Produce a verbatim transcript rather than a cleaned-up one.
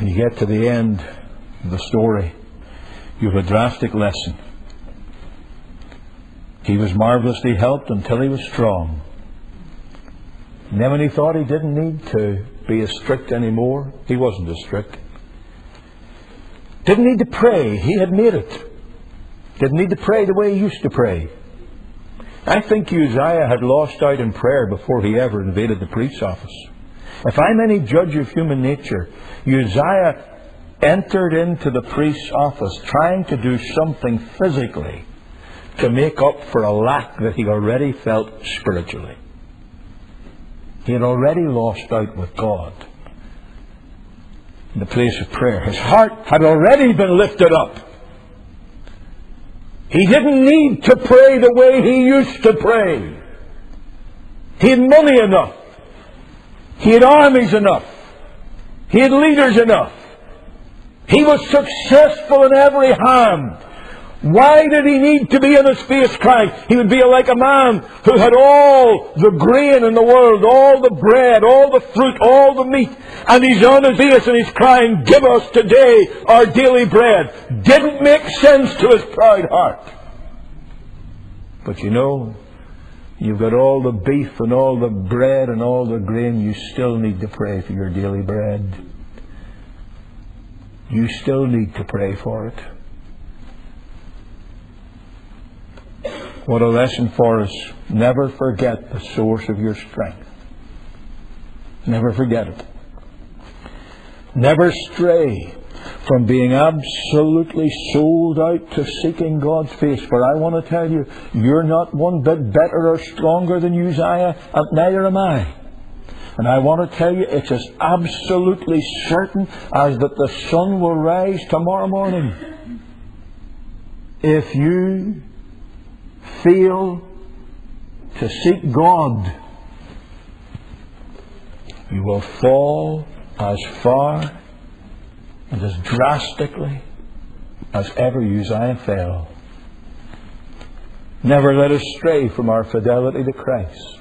When you get to the end of the story, you have a drastic lesson. He was marvelously helped until he was strong. And then when he thought he didn't need to be as strict anymore, he wasn't as strict. Didn't need to pray. He had made it. Didn't need to pray the way he used to pray. I think Uzziah had lost out in prayer before he ever invaded the priest's office. If I'm any judge of human nature, Uzziah entered into the priest's office trying to do something physically to make up for a lack that he already felt spiritually. He had already lost out with God in the place of prayer. His heart had already been lifted up. He didn't need to pray the way he used to pray. He had money enough. He had armies enough. He had leaders enough. He was successful in every hand. Why did he need to be in his face crying? He would be like a man who had all the grain in the world, all the bread, all the fruit, all the meat, and he's on his face and he's crying, "Give us today our daily bread." Didn't make sense to his proud heart. But you know, you've got all the beef and all the bread and all the grain, you still need to pray for your daily bread. You still need to pray for it. What a lesson for us. Never forget the source of your strength. Never forget it. Never stray from being absolutely sold out to seeking God's face. For I want to tell you, you're not one bit better or stronger than Uzziah, and neither am I. And I want to tell you, it's as absolutely certain as that the sun will rise tomorrow morning. If you fail to seek God, you will fall as far and as drastically as ever Uzziah fell. Never let us stray from our fidelity to Christ.